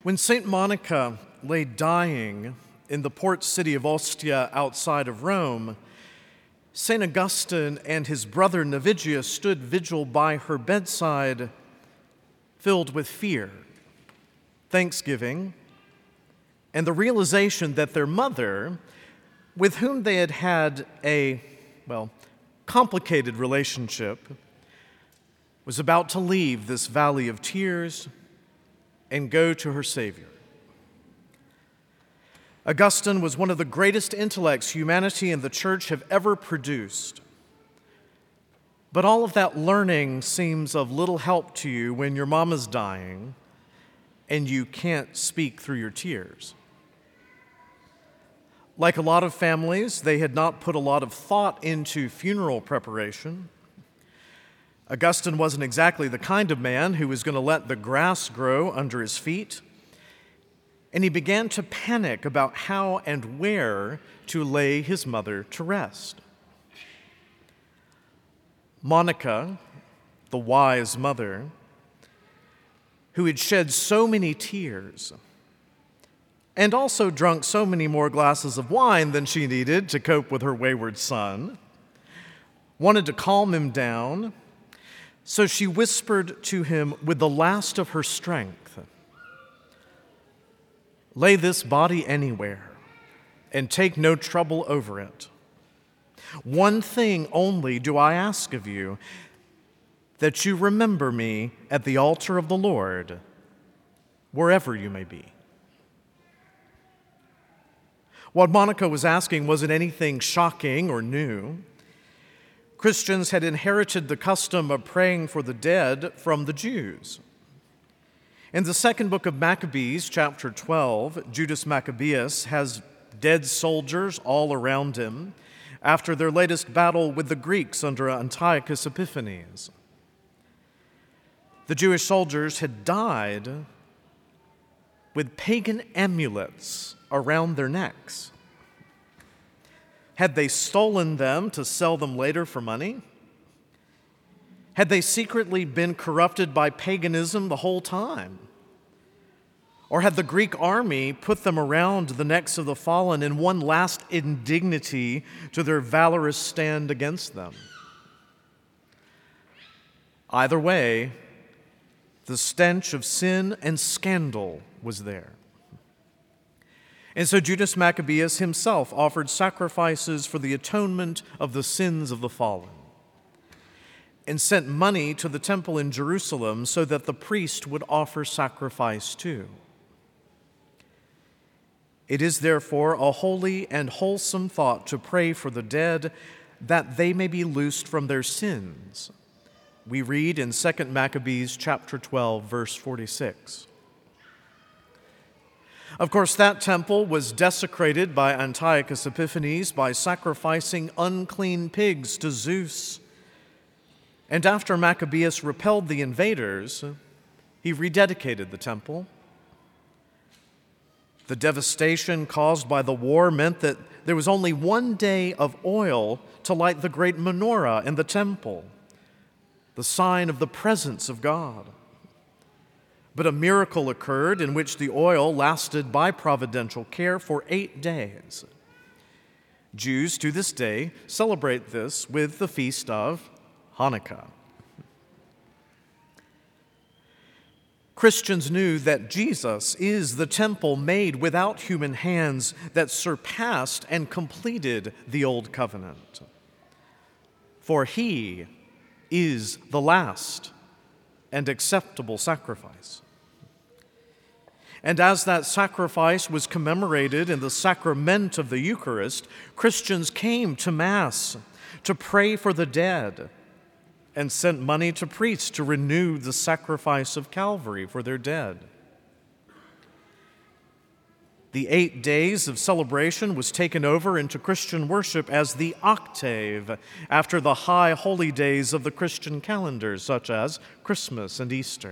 When St. Monica lay dying in the port city of Ostia outside of Rome, St. Augustine and his brother Navigius stood vigil by her bedside, filled with fear, thanksgiving, and the realization that their mother, with whom they had had a, complicated relationship, was about to leave this valley of tears and go to her Savior. Augustine was one of the greatest intellects humanity and the church have ever produced. But all of that learning seems of little help to you when your mama's dying and you can't speak through your tears. Like a lot of families, they had not put a lot of thought into funeral preparation. Augustine wasn't exactly the kind of man who was going to let the grass grow under his feet, and he began to panic about how and where to lay his mother to rest. Monica, the wise mother, who had shed so many tears and also drunk so many more glasses of wine than she needed to cope with her wayward son, wanted to calm him down, so she whispered to him with the last of her strength, "Lay this body anywhere and take no trouble over it. One thing only do I ask of you, that you remember me at the altar of the Lord, wherever you may be." What Monica was asking wasn't anything shocking or new. Christians had inherited the custom of praying for the dead from the Jews. In the second book of Maccabees, chapter 12, Judas Maccabeus has dead soldiers all around him after their latest battle with the Greeks under Antiochus Epiphanes. The Jewish soldiers had died with pagan amulets around their necks. Had they stolen them to sell them later for money? Had they secretly been corrupted by paganism the whole time? Or had the Greek army put them around the necks of the fallen in one last indignity to their valorous stand against them? Either way, the stench of sin and scandal was there. And so Judas Maccabeus himself offered sacrifices for the atonement of the sins of the fallen and sent money to the temple in Jerusalem so that the priest would offer sacrifice too. It is therefore a holy and wholesome thought to pray for the dead that they may be loosed from their sins. We read in 2 Maccabees chapter 12, verse 46. Of course, that temple was desecrated by Antiochus Epiphanes by sacrificing unclean pigs to Zeus. And after Maccabeus repelled the invaders, he rededicated the temple. The devastation caused by the war meant that there was only one day of oil to light the great menorah in the temple, the sign of the presence of God. But a miracle occurred in which the oil lasted by providential care for 8 days. Jews to this day celebrate this with the feast of Hanukkah. Christians knew that Jesus is the temple made without human hands that surpassed and completed the old covenant. For he is the last and acceptable sacrifice. And as that sacrifice was commemorated in the sacrament of the Eucharist, Christians came to Mass to pray for the dead and sent money to priests to renew the sacrifice of Calvary for their dead. The 8 days of celebration was taken over into Christian worship as the octave after the high holy days of the Christian calendars, such as Christmas and Easter.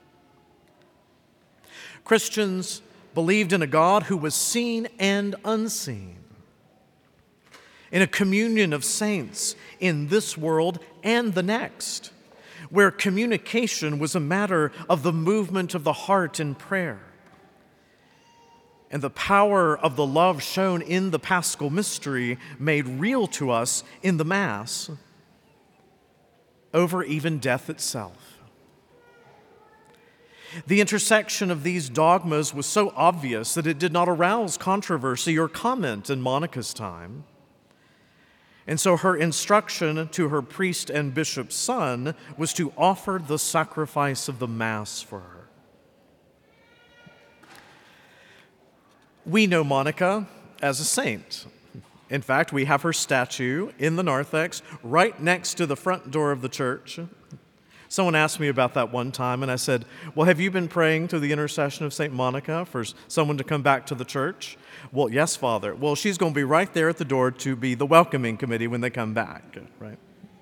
Christians believed in a God who was seen and unseen, in a communion of saints in this world and the next, where communication was a matter of the movement of the heart in prayer, and the power of the love shown in the Paschal mystery made real to us in the Mass over even death itself. The intersection of these dogmas was so obvious that it did not arouse controversy or comment in Monica's time. And so her instruction to her priest and bishop's son was to offer the sacrifice of the Mass for her. We know Monica as a saint. In fact, we have her statue in the narthex right next to the front door of the church. Someone asked me about that one time, and I said, well, have you been praying to the intercession of St. Monica for someone to come back to the church? Well, yes, Father. Well, she's going to be right there at the door to be the welcoming committee when they come back, right?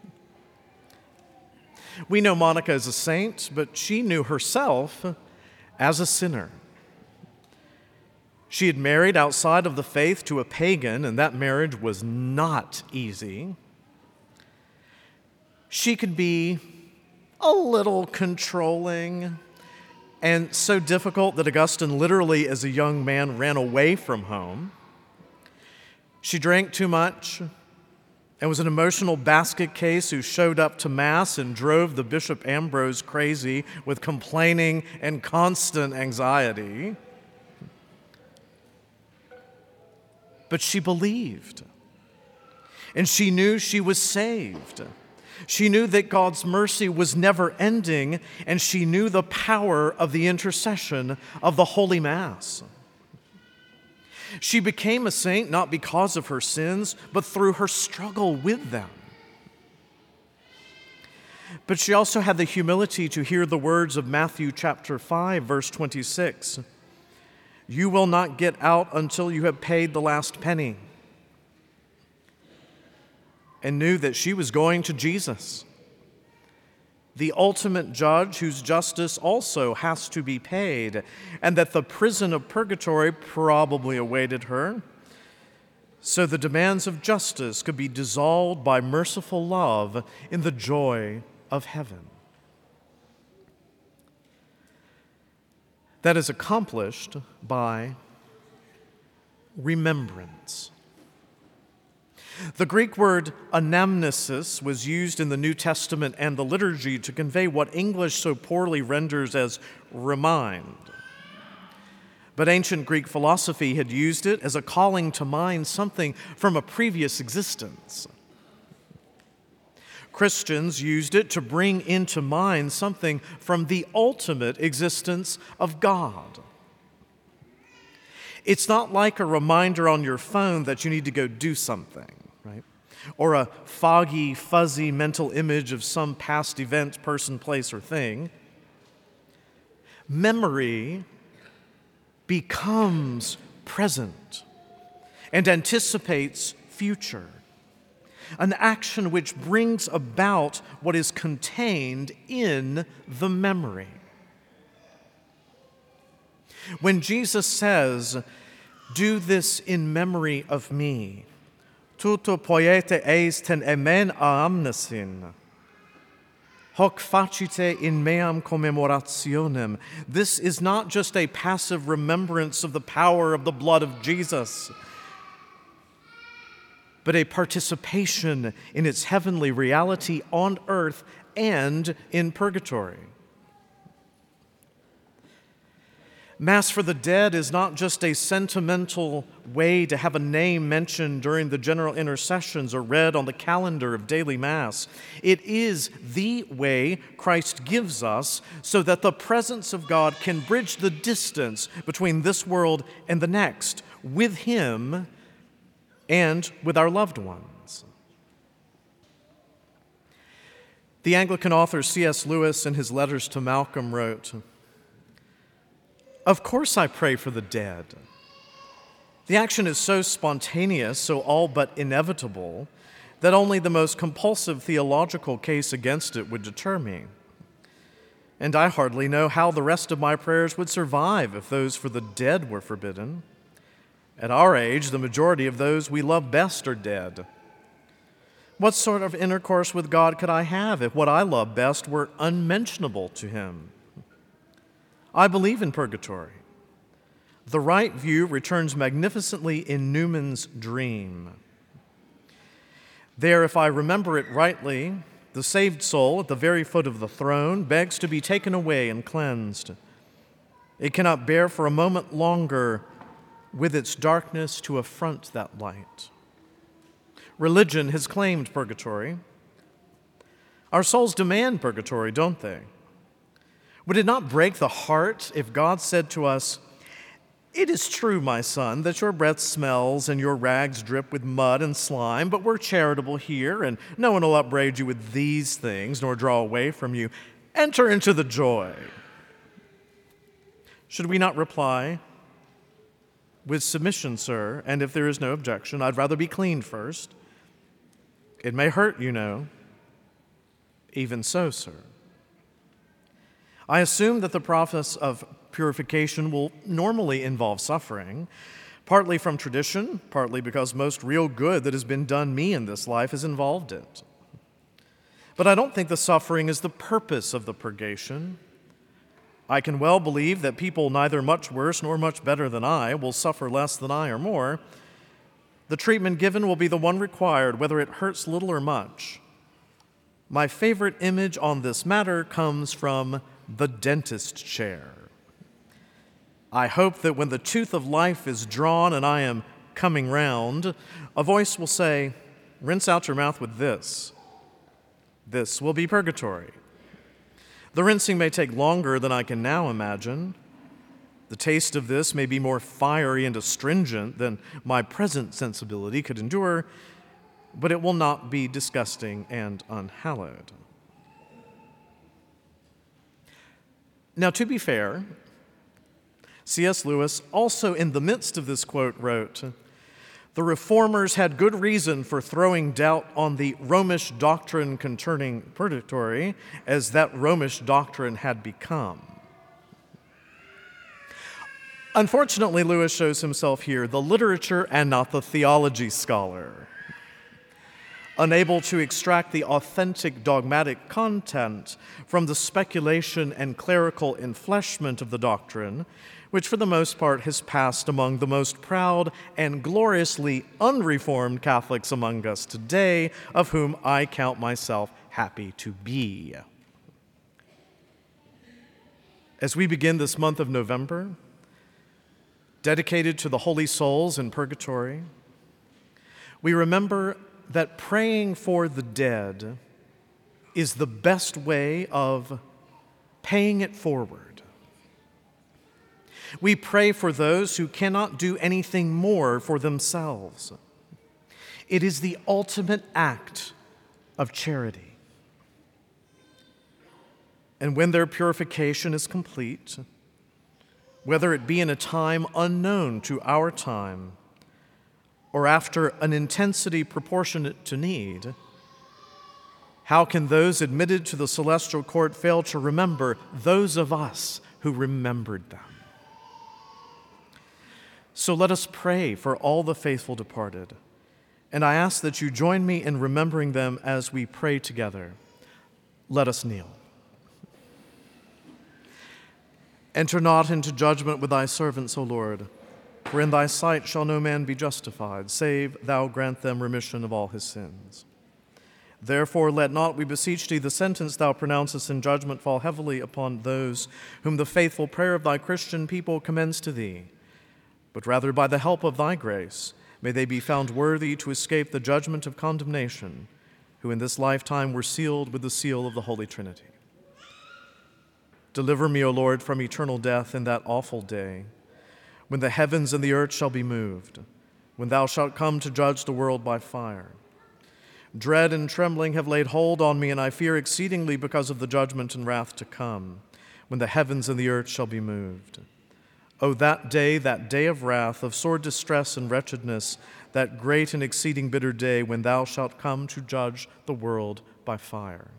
We know Monica as a saint, but she knew herself as a sinner. She had married outside of the faith to a pagan, and that marriage was not easy. She could be a little controlling and so difficult that Augustine literally, as a young man, ran away from home. She drank too much and was an emotional basket case who showed up to Mass and drove the Bishop Ambrose crazy with complaining and constant anxiety. But she believed, and she knew she was saved. She knew that God's mercy was never ending, and she knew the power of the intercession of the Holy Mass. She became a saint not because of her sins, but through her struggle with them. But she also had the humility to hear the words of Matthew chapter 5, verse 26. You will not get out until you have paid the last penny. And knew that she was going to Jesus, the ultimate judge whose justice also has to be paid, and that the prison of purgatory probably awaited her, so the demands of justice could be dissolved by merciful love in the joy of heaven. That is accomplished by remembrance. The Greek word anamnesis was used in the New Testament and the liturgy to convey what English so poorly renders as remind. But ancient Greek philosophy had used it as a calling to mind something from a previous existence. Christians used it to bring into mind something from the ultimate existence of God. It's not like a reminder on your phone that you need to go do something, right? Or a foggy, fuzzy mental image of some past event, person, place, or thing. Memory becomes present and anticipates future. An action which brings about what is contained in the memory. When Jesus says, do this in memory of me, tuto poiete eis ten emen amnesin, hoc facite in meam commemorationem. This is not just a passive remembrance of the power of the blood of Jesus, but a participation in its heavenly reality on earth and in purgatory. Mass for the dead is not just a sentimental way to have a name mentioned during the general intercessions or read on the calendar of daily Mass. It is the way Christ gives us so that the presence of God can bridge the distance between this world and the next with Him and with our loved ones. The Anglican author C.S. Lewis, in his letters to Malcolm, wrote, "Of course I pray for the dead. The action is so spontaneous, so all but inevitable, that only the most compulsive theological case against it would deter me. And I hardly know how the rest of my prayers would survive if those for the dead were forbidden. At our age, the majority of those we love best are dead. What sort of intercourse with God could I have if what I love best were unmentionable to Him? I believe in purgatory. The right view returns magnificently in Newman's dream. There, if I remember it rightly, the saved soul at the very foot of the throne begs to be taken away and cleansed. It cannot bear for a moment longer with its darkness to affront that light. Religion has claimed purgatory. Our souls demand purgatory, don't they? Would it not break the heart if God said to us, "It is true, my son, that your breath smells and your rags drip with mud and slime, but we're charitable here, and no one will upbraid you with these things, nor draw away from you. Enter into the joy." Should we not reply, "With submission, sir, and if there is no objection, I'd rather be cleaned first. It may hurt, you know." Even so, sir. I assume that the process of purification will normally involve suffering, partly from tradition, partly because most real good that has been done me in this life has involved it. But I don't think the suffering is the purpose of the purgation. I can well believe that people neither much worse nor much better than I will suffer less than I or more. The treatment given will be the one required, whether it hurts little or much. My favorite image on this matter comes from the dentist chair. I hope that when the tooth of life is drawn and I am coming round, a voice will say, "Rinse out your mouth with this. This will be purgatory." The rinsing may take longer than I can now imagine. The taste of this may be more fiery and astringent than my present sensibility could endure, but it will not be disgusting and unhallowed. Now, to be fair, C.S. Lewis, also in the midst of this quote, wrote, "The Reformers had good reason for throwing doubt on the Romish doctrine concerning purgatory, as that Romish doctrine had become." Unfortunately, Lewis shows himself here the literature and not the theology scholar, unable to extract the authentic dogmatic content from the speculation and clerical enfleshment of the doctrine, which for the most part has passed among the most proud and gloriously unreformed Catholics among us today, of whom I count myself happy to be. As we begin this month of November, dedicated to the holy souls in purgatory, we remember that praying for the dead is the best way of paying it forward. We pray for those who cannot do anything more for themselves. It is the ultimate act of charity. And when their purification is complete, whether it be in a time unknown to our time, or after an intensity proportionate to need, how can those admitted to the celestial court fail to remember those of us who remembered them? So let us pray for all the faithful departed, and I ask that you join me in remembering them as we pray together. Let us kneel. Enter not into judgment with thy servants, O Lord, for in thy sight shall no man be justified, save thou grant them remission of all his sins. Therefore let not, we beseech thee, the sentence thou pronouncest in judgment fall heavily upon those whom the faithful prayer of thy Christian people commends to thee, but rather by the help of thy grace may they be found worthy to escape the judgment of condemnation, who in this lifetime were sealed with the seal of the Holy Trinity. Deliver me, O Lord, from eternal death in that awful day, when the heavens and the earth shall be moved, when thou shalt come to judge the world by fire. Dread and trembling have laid hold on me, and I fear exceedingly because of the judgment and wrath to come, when the heavens and the earth shall be moved. O that day of wrath, of sore distress and wretchedness, that great and exceeding bitter day when thou shalt come to judge the world by fire.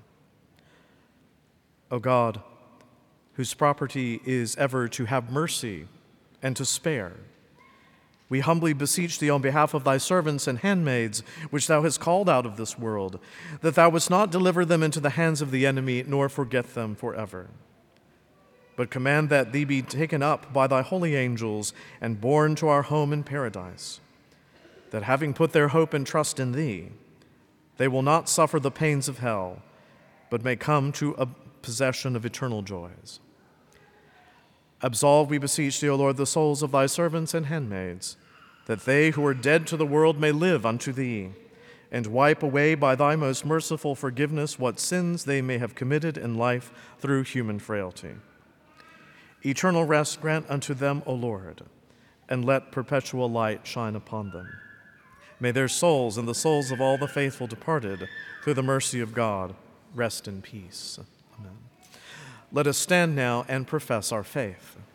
O God, whose property is ever to have mercy and to spare, we humbly beseech thee on behalf of thy servants and handmaids, which thou hast called out of this world, that thou wouldst not deliver them into the hands of the enemy, nor forget them forever. but command that these be taken up by thy holy angels and borne to our home in paradise, that having put their hope and trust in thee, they will not suffer the pains of hell, but may come to a possession of eternal joys. Absolve, we beseech thee, O Lord, the souls of thy servants and handmaids, that they who are dead to the world may live unto thee, and wipe away by thy most merciful forgiveness what sins they may have committed in life through human frailty. Eternal rest grant unto them, O Lord, and let perpetual light shine upon them. May their souls and the souls of all the faithful departed, through the mercy of God, rest in peace. Amen. Let us stand now and profess our faith.